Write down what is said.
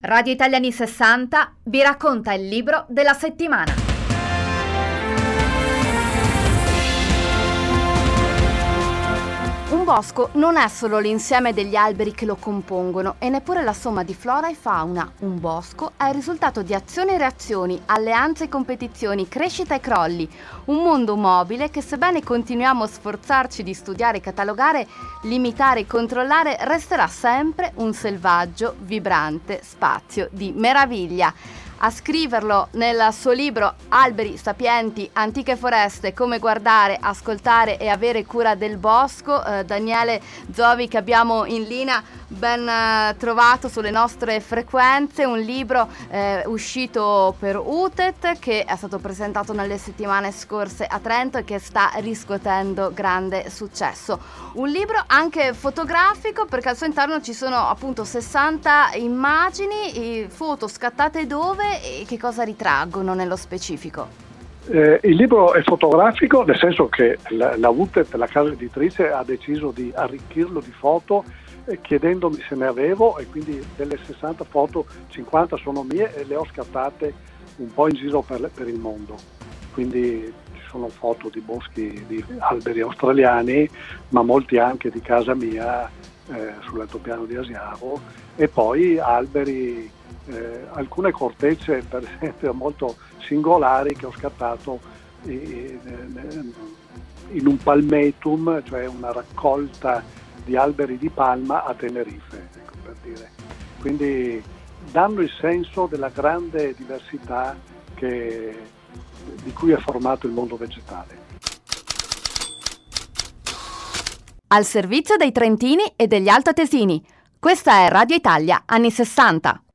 Radio Italia anni 60 vi racconta il libro della settimana. Un bosco non è solo l'insieme degli alberi che lo compongono e neppure la somma di flora e fauna. Un bosco è il risultato di azioni e reazioni, alleanze e competizioni, crescita e crolli. Un mondo mobile che, sebbene continuiamo a sforzarci di studiare, catalogare, limitare e controllare, resterà sempre un selvaggio, vibrante spazio di meraviglia. A scriverlo nel suo libro Alberi sapienti, antiche foreste, come guardare, ascoltare e avere cura del bosco, Daniele Zovi, che abbiamo in linea, ben trovato sulle nostre frequenze, un libro uscito per UTET che è stato presentato nelle settimane scorse a Trento e che sta riscuotendo grande successo. Un libro anche fotografico, perché al suo interno ci sono appunto 60 immagini, foto scattate dove e che cosa ritraggono nello specifico? Il libro è fotografico, nel senso che la UTET, la casa editrice, ha deciso di arricchirlo di foto chiedendomi se ne avevo, e quindi delle 60 foto 50 sono mie e le ho scattate un po' in giro per il mondo. Quindi ci sono foto di boschi di alberi australiani, ma molti anche di casa mia sull'altopiano di Asiago, e poi alberi, alcune cortecce per esempio molto singolari che ho scattato in un palmetum, cioè una raccolta di alberi di palma a Tenerife, ecco, per dire. Quindi danno il senso della grande diversità di cui è formato il mondo vegetale. Al servizio dei trentini e degli altoatesini. Questa è Radio Italia anni 60.